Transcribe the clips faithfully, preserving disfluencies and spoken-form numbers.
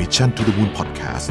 Mission to the Moon Podcast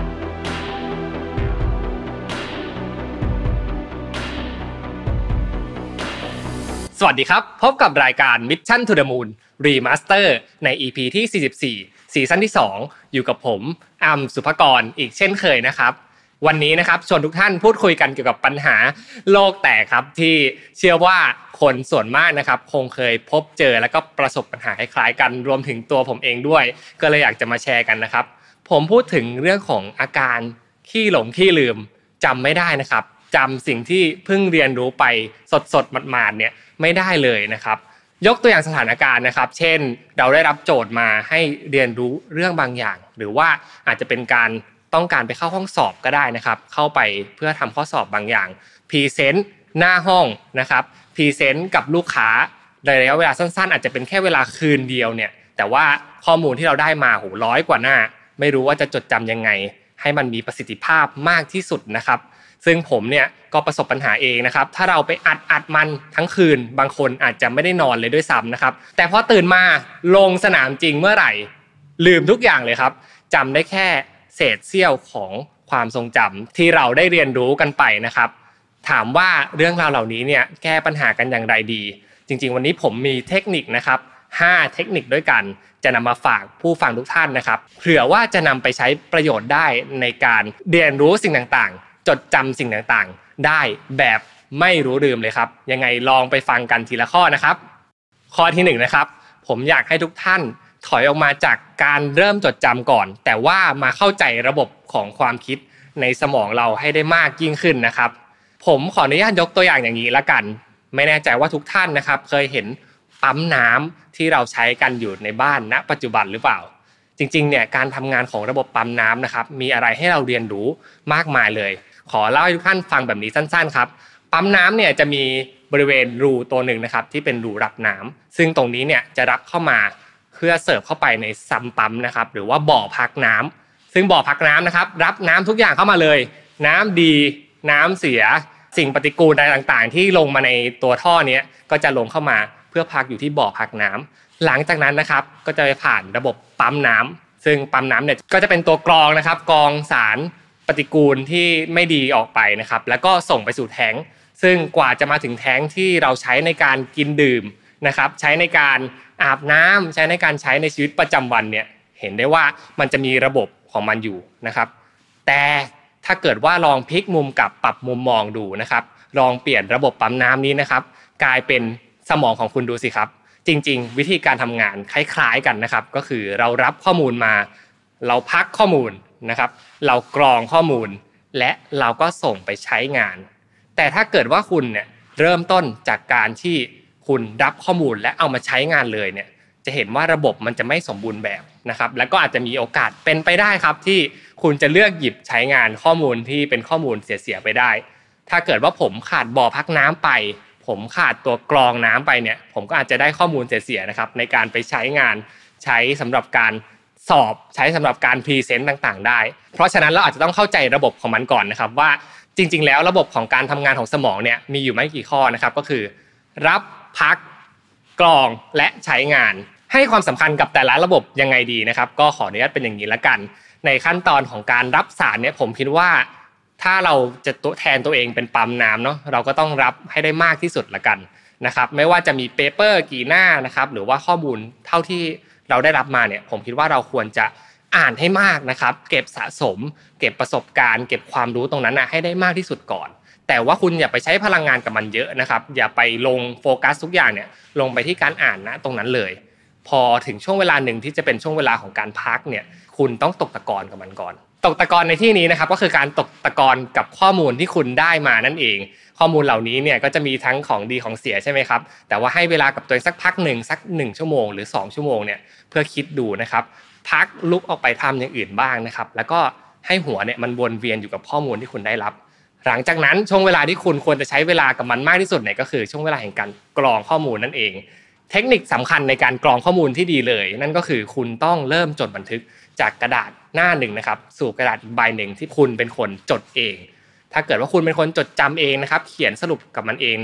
สวัสดีครับพบกับรายการ Mission to the Moon Remaster ใน อี พี ที่ สี่สิบสี่ ซีซั่นที่ สอง อยู่กับผมอัมสุภกรอีกเช่นเคยนะครับวันนี้นะครับชวนทุกท่านพูดคุยกันเกี่ยวกับปัญหาโลกแตกครับที่เชื่อว่าคนส่วนมากนะครับคงเคยพบเจอแล้วก็ประสบปัญหาคล้ายๆกันรวมถึงตัวผมเองด้วยก็เลยอยากจะมาแชร์กันนะครับผมพูดถึงเรื่องของอาการขี้หลงขี้ลืมจำไม่ได้นะครับจำสิ่งที่เพิ่งเรียนรู้ไปสดๆหมาดๆเนี่ยไม่ได้เลยนะครับยกตัวอย่างสถานการณ์นะครับเช่นเราได้รับโจทย์มาให้เรียนรู้เรื่องบางอย่างหรือว่าอาจจะเป็นการต้องการไปเข้าห้องสอบก็ได้นะครับเข้าไปเพื่อทำข้อสอบบางอย่างพรีเซนต์หน้าห้องนะครับพรีเซนต์กับลูกค้าในระยะเวลาสั้นๆอาจจะเป็นแค่เวลาคืนเดียวเนี่ยแต่ว่าข้อมูลที่เราได้มาโหร้อยกว่าหน้าไม่รู้ว่าจะจดจำยังไงให้มันมีประสิทธิภาพมากที่สุดนะครับซึ่งผมเนี่ยก็ประสบปัญหาเองนะครับถ้าเราไปอัดอัดมันทั้งคืนบางคนอาจจะไม่ได้นอนเลยด้วยซ้ำนะครับแต่พอตื่นมาลงสนามจริงเมื่อไหร่ลืมทุกอย่างเลยครับจำได้แค่เศษเสี้ยวของความทรงจำที่เราได้เรียนรู้กันไปนะครับถามว่าเรื่องราวเหล่านี้เนี่ยแก้ปัญหากันอย่างไรดีจริงๆวันนี้ผมมีเทคนิคนะครับห้าเทคนิคด้วยกันจะนำมาฝากผู้ฟังทุกท่านนะครับเผื่อว่าจะนำไปใช้ประโยชน์ได้ในการเรียนรู้สิ่งต่างๆจดจำสิ่งต่างๆได้แบบไม่รู้ลืมเลยครับยังไงลองไปฟังกันทีละข้อนะครับข้อที่หนึ่งนะครับผมอยากให้ทุกท่านถอยออกมาจากการเริ่มจดจำก่อนแต่ว่ามาเข้าใจระบบของความคิดในสมองเราให้ได้มากยิ่งขึ้นนะครับผมขออนุญาตยกตัวอย่างอย่างนี้ละกันไม่แน่ใจว่าทุกท่านนะครับเคยเห็นปั๊มน้ำที่เราใช้กันอยู่ในบ้านณปัจจุบันหรือเปล่าจริงๆเนี่ยการทำงานของระบบปั๊มน้ำนะครับมีอะไรให้เราเรียนรู้มากมายเลยขอเล่าให้ทุกท่านฟังแบบนี้สั้นๆครับปั๊มน้ำเนี่ยจะมีบริเวณรูตัวหนึ่งนะครับที่เป็นรูรับน้ำซึ่งตรงนี้เนี่ยจะรับเข้ามาเพื่อเสิร์ฟเข้าไปในซัมปั๊มนะครับหรือว่าบ่อพักน้ำซึ่งบ่อพักน้ำนะครับรับน้ำทุกอย่างเข้ามาเลยน้ำดีน้ำเสียสิ่งปฏิกูลอะไรต่างๆที่ลงมาในตัวท่อนี้ก็จะลงเข้ามาเพื่อพักอยู่ที่บ่อพักน้ำหลังจากนั้นนะครับก็จะไปผ่านระบบปั๊มน้ำซึ่งปั๊มน้ำเนี่ยก็จะเป็นตัวกรองนะครับกรองสารปฏิกูลที่ไม่ดีออกไปนะครับแล้วก็ส่งไปสู่แท้งซึ่งกว่าจะมาถึงแท้งที่เราใช้ในการกินดื่มนะครับใช้ในการอาบน้ำใช้ในการใช้ในชีวิตประจำวันเนี่ยเห็นได้ว่ามันจะมีระบบของมันอยู่นะครับแต่ถ้าเกิดว่าลองพลิกมุมกลับปรับมุมมองดูนะครับลองเปลี่ยนระบบปั๊มน้ำนี้นะครับกลายเป็นสมองของคุณดูสิครับจริงๆวิธีการทำงานคล้ายๆกันนะครับก็คือเรารับข้อมูลมาเราพักข้อมูลนะครับเรากรองข้อมูลและเราก็ส่งไปใช้งานแต่ถ้าเกิดว่าคุณเนี่ยเริ่มต้นจากการที่คุณรับข้อมูลและเอามาใช้งานเลยเนี่ยจะเห็นว่าระบบมันจะไม่สมบูรณ์แบบนะครับแล้วก็อาจจะมีโอกาสเป็นไปได้ครับที่คุณจะเลือกหยิบใช้งานข้อมูลที่เป็นข้อมูลเสียๆไปได้ถ้าเกิดว่าผมขาดบ่อพักน้ำไปผมขาดตัวกรองน้ำไปเนี่ยผมก็อาจจะได้ข้อมูลเสียๆนะครับในการไปใช้งานใช้สำหรับการสอบใช้สำหรับการพรีเซนต์ต่างๆได้เพราะฉะนั้นเราอาจจะต้องเข้าใจระบบของมันก่อนนะครับว่าจริงๆแล้วระบบของการทำงานของสมองเนี่ยมีอยู่ไม่กี่ข้อนะครับก็คือรับพักกรองและใช้งานให้ความสำคัญกับแต่ละระบบยังไงดีนะครับก็ขออนุญาตเป็นอย่างนี้ละกันในขั้นตอนของการรับสารเนี่ยผมคิดว่าถ้าเราจะตัวแทนตัวเองเป็นปั๊มน้ำเนาะเราก็ต้องรับให้ได้มากที่สุดละกันนะครับไม่ว่าจะมีเปเปอร์กี่หน้านะครับหรือว่าข้อมูลเท่าที่เราได้รับมาเนี่ยผมคิดว่าเราควรจะอ่านให้มากนะครับเก็บสะสมเก็บประสบการณ์เก็บความรู้ตรงนั้นนะให้ได้มากที่สุดก่อนแต่ว่าคุณอย่าไปใช้พลังงานกับมันเยอะนะครับอย่าไปลงโฟกัสทุกอย่างเนี่ยลงไปที่การอ่านนะตรงนั้นเลยพอถึงช่วงเวลาหนึ่งที่จะเป็นช่วงเวลาของการพักเนี่ยคุณต้องตกตะกอนกับมันก่อนตกตะกอนในที่นี้นะครับก็คือการตกตะกอนกับข้อมูลที่คุณได้มานั่นเองข้อมูลเหล่านี้เนี่ยก็จะมีทั้งของดีของเสียใช่ไหมครับแต่ว่าให้เวลากับตัวเองสักพักหนึ่งสักหนึ่งชั่วโมงหรือสองชั่วโมงเนี่ยเพื่อคิดดูนะครับพักลุกออกไปทำอย่างอื่นบ้างนะครับแล้วก็ให้หัวเนี่ยมันวนเวียนอยู่กับข้อมูลที่คุณได้รับหลังจากนั้นช่วงเวลาที่คุณควรจะใช้เวลากับมันมากที่สุดเนี่ยก็คือช่วงเวลาแห่งการกรองข้อมูลนั่นเองเทคนิคสำคัญในการกรองข้อมูลที่ดีเลยนั่นก็คือคุณต้องเริ่มจดบันทึกจากกระดาษหน้าหนึ่งนะครับสู่กระดาษใบหนึ่งที่คุณเป็นคนจดเองถ้าเกิดว่าคุณเป็นคนจดจำเองนะครับเขียนสรุปกับมันเองเนี่ย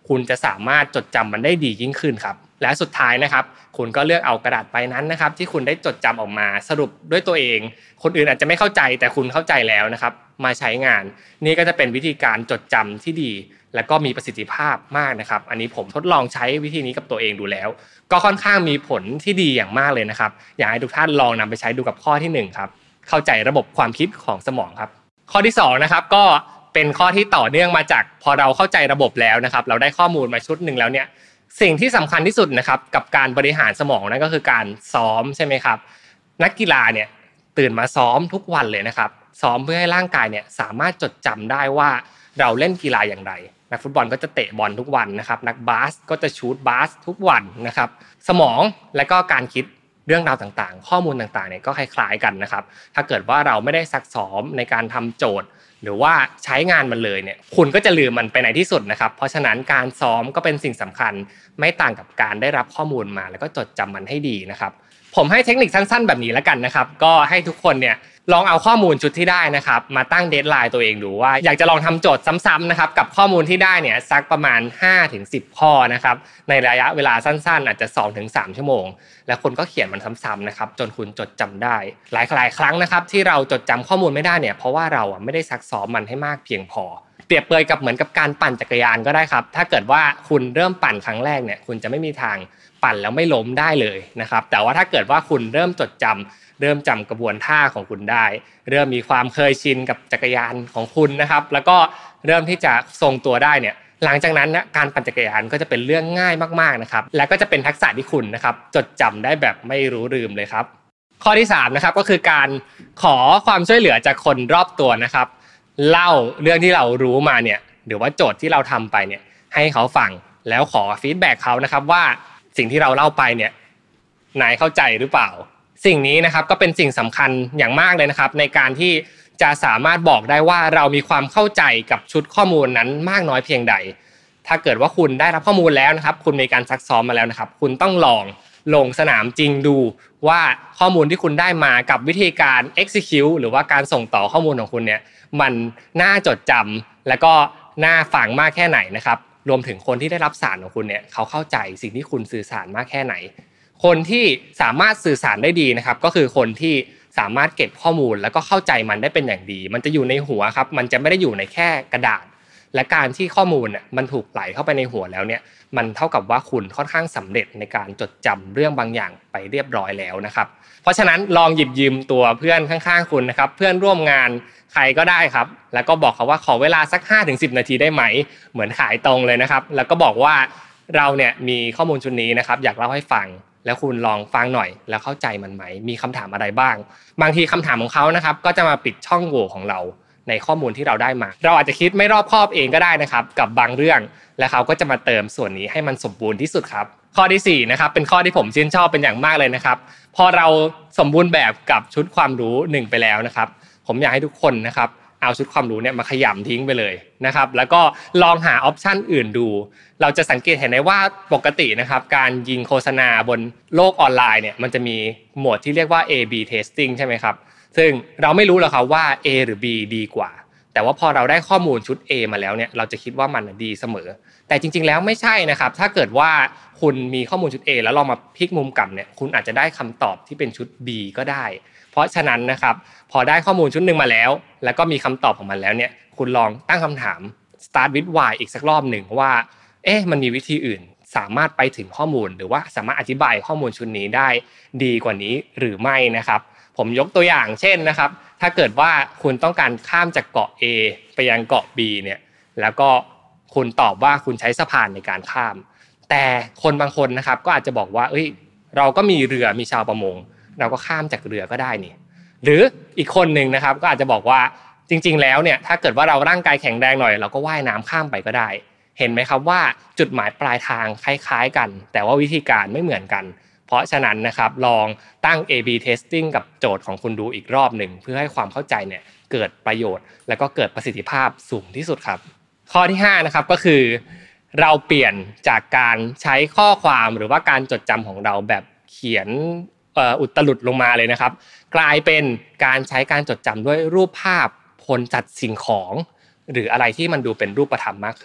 คุณจะสามารถจดจำมันได้ดียิ่งขึ้นครับและสุดท้ายนะครับคุณก็เลือกเอากระดาษใบนั้นนะครับที่คุณได้จดจำออกมาสรุปด้วยตัวเองคนอื่นอาจจะไม่เข้าใจแต่คุณเข้าใจแล้วนะครับมาใช้งานนี่ก็จะเป็นวิธีการจดจำที่ดีและก็มีประสิทธิภาพมากนะครับอันนี้ผมทดลองใช้วิธีนี้กับตัวเองดูแล้วก็ค่อนข้างมีผลที่ดีอย่างมากเลยนะครับอยากให้ทุกท่านลองนำไปใช้ดูกับข้อที่หนึ่งครับเข้าใจระบบความคิดของสมองครับข้อที่สองนะครับก็เป็นข้อที่ต่อเนื่องมาจากพอเราเข้าใจระบบแล้วนะครับเราได้ข้อมูลมาชุดหนึ่งแล้วเนี่ยสิ่งที่สำคัญที่สุดนะครับกับการบริหารสมองนั่นก็คือการซ้อมใช่ไหมครับนักกีฬาเนี่ยตื่นมาซ้อมทุกวันเลยนะครับซ้อมเพื่อให้ร่างกายเนี่ยสามารถจดจำได้ว่าเราเล่นกีฬาอย่างไรนักฟุตบอลก็จะเตะบอลทุกวันนะครับนักบาสก็จะชูตบาสทุกวันนะครับสมองและก็การคิดเรื่องราวต่างๆข้อมูลต่างๆเนี่ยก็คล้ายๆกันนะครับถ้าเกิดว่าเราไม่ได้ซักซ้อมในการทำโจทย์หรือว่าใช้งานมันเลยเนี่ยคุณก็จะลืมมันไปในที่สุดนะครับเพราะฉะนั้นการซ้อมก็เป็นสิ่งสำคัญไม่ต่างกับการได้รับข้อมูลมาแล้วก็จดจำมันให้ดีนะครับผมให้เทคนิคสั้นๆแบบนี้แล้วกันนะครับก็ให้ทุกคนเนี่ยลองเอาข้อมูลชุดที่ได้นะครับมาตั้งเดดไลน์ตัวเองดูว่าอยากจะลองทำโจทย์ซ้ำๆนะครับกับข้อมูลที่ได้เนี่ยสักประมาณ ห้าถึงสิบ ข้อนะครับในระยะเวลาสั้นๆอาจจะ สองถึงสาม ชั่วโมงแล้วคนก็เขียนมันซ้ำๆนะครับจนคุณจดจำได้หลายๆครั้งนะครับที่เราจดจำข้อมูลไม่ได้เนี่ยเพราะว่าเราอ่ะไม่ได้ซักซ้อมมันให้มากเพียงพอเปรียบเปรยกับเหมือนกับการปั่นจักรยานก็ได้ครับถ้าเกิดว่าคุณเริ่มปั่นครั้งแรกเนี่ยคุณจะไม่มีทางปั่นแล้วไม่ล้มได้เลยนะครับแต่ว่าถ้าเกิดว่าคุณเริ่มจดจำเริ่มจำกระบวนท่าของคุณได้เริ่มมีความเคยชินกับจักรยานของคุณนะครับแล้วก็เริ่มที่จะทรงตัวได้เนี่ยหลังจากนั้นนะการปั่นจักรยานก็จะเป็นเรื่องง่ายมากๆนะครับและก็จะเป็นทักษะที่คุณนะครับจดจำได้แบบไม่รู้ลืมเลยครับข้อที่สามนะครับก็คือการขอความช่วยเหลือจากคนรอบตัวนะครับเล่าเรื่องที่เรารู้มาเนี่ยหรือว่าโจทย์ที่เราทำไปเนี่ยให้เขาฟังแล้วขอฟีดแบ็กเขานะครับว่าสิ่งที่เราเล่าไปเนี่ยนายเข้าใจหรือเปล่าสิ่งนี้นะครับก็เป็นสิ่งสำคัญอย่างมากเลยนะครับในการที่จะสามารถบอกได้ว่าเรามีความเข้าใจกับชุดข้อมูลนั้นมากน้อยเพียงใดถ้าเกิดว่าคุณได้รับข้อมูลแล้วนะครับคุณมีการซักซ้อมมาแล้วนะครับคุณต้องลองลงสนามจริงดูว่าข้อมูลที่คุณได้มากับวิธีการ execute หรือว่าการส่งต่อข้อมูลของคุณเนี่ยมันน่าจดจำและก็น่าฟังมากแค่ไหนนะครับรวมถึงคนที่ได้รับสารของคุณเนี่ยเขาเข้าใจสิ่งที่คุณสื่อสารมากแค่ไหนคนที่สามารถสื่อสารได้ดีนะครับก็คือคนที่สามารถเก็บข้อมูลแล้วก็เข้าใจมันได้เป็นอย่างดีมันจะอยู่ในหัวครับมันจะไม่ได้อยู่ในแค่กระดาษและการที่ข้อมูลเนี่ยมันถูกไหลเข้าไปในหัวแล้วเนี่ยมันเท่ากับว่าคุณค่อนข้างสำเร็จในการจดจำเรื่องบางอย่างไปเรียบร้อยแล้วนะครับเพราะฉะนั้นลองหยิบยืมตัวเพื่อนข้างๆคุณนะครับเพื่อนร่วมงานใครก็ได้ครับแล้วก็บอกเขาว่าขอเวลาสัก ห้าถึงสิบ นาทีได้ไหมเหมือนขายตรงเลยนะครับแล้วก็บอกว่าเราเนี่ยมีข้อมูลชุดนี้นะครับอยากเล่าให้ฟังแล้วคุณลองฟังหน่อยแล้วเข้าใจมันไหมมีคำถามอะไรบ้างบางทีคำถามของเขานะครับก็จะมาปิดช่องโหว่ของเราในข้อมูลที่เราได้มาเราอาจจะคิดไม่รอบคอบเองก็ได้นะครับกับบางเรื่องและเขาก็จะมาเติมส่วนนี้ให้มันสมบูรณ์ที่สุดครับข้อที่สี่นะครับเป็นข้อที่ผมชื่นชอบเป็นอย่างมากเลยนะครับพอเราสมบูรณ์แบบกับชุดความรู้หนึ่งไปแล้วนะครับผมอยากให้ทุกคนนะครับเอาชุดความรู้เนี่ยมาขยำทิ้งไปเลยนะครับแล้วก็ลองหาออปชันอื่นดูเราจะสังเกตเห็นได้ว่าปกตินะครับการยิงโฆษณาบนโลกออนไลน์เนี่ยมันจะมีโหมดที่เรียกว่า เอ บี testing ใช่ไหมครับซึ่งเราไม่รู้หรอกครับว่า A หรือ B ดีกว่าแต่ว่าพอเราได้ข้อมูลชุด A มาแล้วเนี่ยเราจะคิดว่ามันดีเสมอแต่จริงๆแล้วไม่ใช่นะครับถ้าเกิดว่าคุณมีข้อมูลชุด A แล้วลองมาพลิกมุมกลับเนี่ยคุณอาจจะได้คำตอบที่เป็นชุด B ก็ได้เพราะฉะนั้นนะครับพอได้ข้อมูลชุดนึงมาแล้วแล้วก็มีคำตอบของมันแล้วเนี่ยคุณลองตั้งคำถาม start with why อีกสักรอบหนึ่งว่าเอ๊ะมันมีวิธีอื่นสามารถไปถึงข้อมูลหรือว่าสามารถอธิบายข้อมูลชุดนี้ได้ดีกว่านี้หรือไม่นะครับผมยกตัวอย่างเช่นนะครับถ้าเกิดว่าคุณต้องการข้ามจากเกาะ A ไปยังเกาะ B เนี่ยแล้วก็คุณตอบว่าคุณใช้สะพานในการข้ามแต่คนบางคนนะครับก็อาจจะบอกว่าเอ้ยเราก็มีเรือมีชาวประมงเราก็ข้ามจากเรือก็ได้นี่หรืออีกคนนึงนะครับก็อาจจะบอกว่าจริงๆแล้วเนี่ยถ้าเกิดว่าเราร่างกายแข็งแรงหน่อยเราก็ว่ายน้ำข้ามไปก็ได้เห็นไหมครับว่าจุดหมายปลายทางคล้ายๆกันแต่ว่าวิธีการไม่เหมือนกันเพราะฉะนั้นนะครับลองตั้ง เอ บี testing กับโจทย์ของคุณดูอีกรอบหนึ่งเพื่อให้ความเข้าใจเนี่ยเกิดประโยชน์และก็เกิดประสิทธิภาพสูงที่สุดครับข้อที่ห้านะครับก็คือเราเปลี่ยนจากการใช้ข้อความหรือว่าการจดจำของเราแบบเขียนอุตลุดลงมาเลยนะครับกลายเป็นการใช้การจดจำด้วยรูปภาพคนจัดสิ่งของหรืออะไรที่มันดูเป็นรูปธรรมมากขึ้น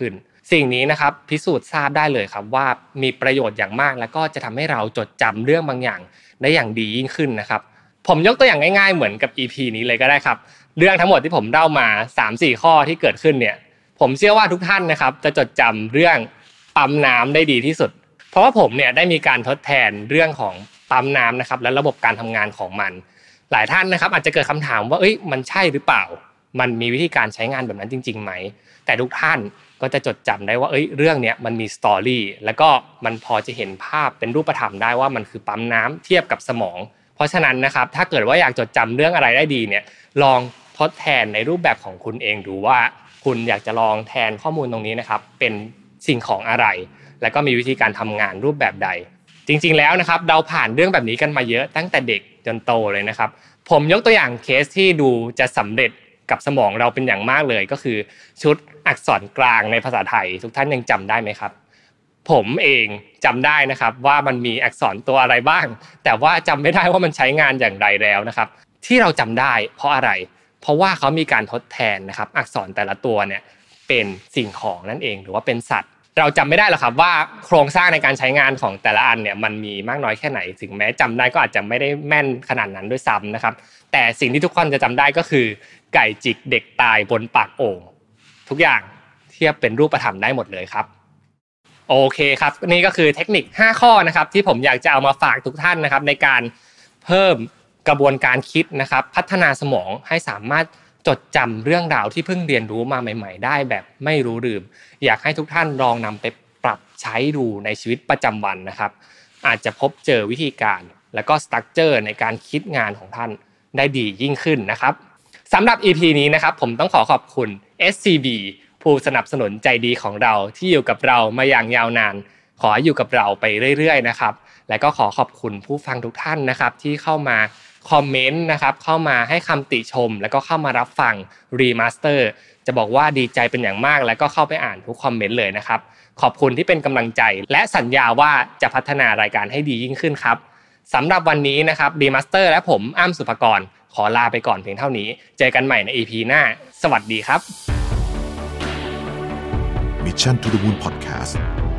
สิ่งนี้นะครับพิสูจน์ทราบได้เลยครับว่ามีประโยชน์อย่างมากแล้วก็จะทำให้เราจดจำเรื่องบางอย่างได้อย่างดียิ่งขึ้นนะครับผมยกตัวอย่างง่ายๆเหมือนกับ อี พี นี้เลยก็ได้ครับเรื่องทั้งหมดที่ผมเล่ามา สามถึงสี่ ข้อที่เกิดขึ้นเนี่ยผมเชื่อว่าทุกท่านนะครับจะจดจำเรื่องปั๊มน้ำได้ดีที่สุดเพราะว่าผมเนี่ยได้มีการทดแทนเรื่องของปั๊มน้ำนะครับและระบบการทำงานของมันหลายท่านนะครับอาจจะเกิดคำถามว่าเอ้ยมันใช่หรือเปล่ามันมีวิธีการใช้งานแบบนั้นจริงๆไหมแต่ทุกท่านก็จะจดจำได้ว่าเอ้ยเรื่องนี้มันมีสตอรี่แล้วก็มันพอจะเห็นภาพเป็นรูปธรรมได้ว่ามันคือปั๊มน้ำเทียบกับสมองเพราะฉะนั้นนะครับถ้าเกิดว่าอยากจดจำเรื่องอะไรได้ดีเนี่ยลองทดแทนในรูปแบบของคุณเองดูว่าคุณอยากจะลองแทนข้อมูลตรงนี้นะครับเป็นสิ่งของอะไรแล้วก็มีวิธีการทำงานรูปแบบใดจริงๆแล้วนะครับเราผ่านเรื่องแบบนี้กันมาเยอะตั้งแต่เด็กจนโตเลยนะครับผมยกตัวอย่างเคสที่ดูจะสำเร็จกับสมองเราเป็นอย่างมากเลยก็คือชุดอักษรกลางในภาษาไทยทุกท่านยังจำได้ไหมครับผมเองจำได้นะครับว่ามันมีอักษรตัวอะไรบ้างแต่ว่าจำไม่ได้ว่ามันใช้งานอย่างไรแล้วนะครับที่เราจำได้เพราะอะไรเพราะว่าเขามีการทดแทนนะครับอักษรแต่ละตัวเนี่ยเป็นสิ่งของนั่นเองหรือว่าเป็นสัตว์เราจำไม่ได้หรอกครับว่าโครงสร้างในการใช้งานของแต่ละอันเนี่ยมันมีมากน้อยแค่ไหนถึงแม้จำได้ก็อาจจะไม่ได้แม่นขนาดนั้นด้วยซ้ำนะครับแต่สิ่งที่ทุกคนจะจำได้ก็คือไก่จิกเด็กตายบนปากโอ่งทุกอย่างเทียบเป็นรูปธรรมได้หมดเลยครับโอเคครับนี่ก็คือเทคนิคห้าข้อนะครับที่ผมอยากจะเอามาฝากทุกท่านนะครับในการเพิ่มกระบวนการคิดนะครับพัฒนาสมองให้สามารถจดจำเรื่องราวที่เพิ่งเรียนรู้มาใหม่ๆได้แบบไม่รู้ลืมอยากให้ทุกท่านลองนำไปปรับใช้ดูในชีวิตประจำวันนะครับอาจจะพบเจอวิธีการและก็สตรัคเจอร์ในการคิดงานของท่านได้ดียิ่งขึ้นนะครับสำหรับ อี พี นี้นะครับผมต้องขอขอบคุณ เอส ซี บี ผู้สนับสนุนใจดีของเราที่อยู่กับเรามาอย่างยาวนานขอให้อยู่กับเราไปเรื่อยๆนะครับและก็ขอขอบคุณผู้ฟังทุกท่านนะครับที่เข้ามาคอมเมนต์นะครับเข้ามาให้คำติชมแล้วก็เข้ามารับฟังรีมาสเตอร์จะบอกว่าดีใจเป็นอย่างมากแล้วก็เข้าไปอ่านทุกคอมเมนต์เลยนะครับขอบคุณที่เป็นกำลังใจและสัญญาว่าจะพัฒนารายการให้ดียิ่งขึ้นครับสำหรับวันนี้นะครับรีมาสเตอร์และผมอ้ำสุภกรขอลาไปก่อนเพียงเท่านี้เจอกันใหม่ใน อี พี หน้าสวัสดีครับ Mission to the Moon Podcast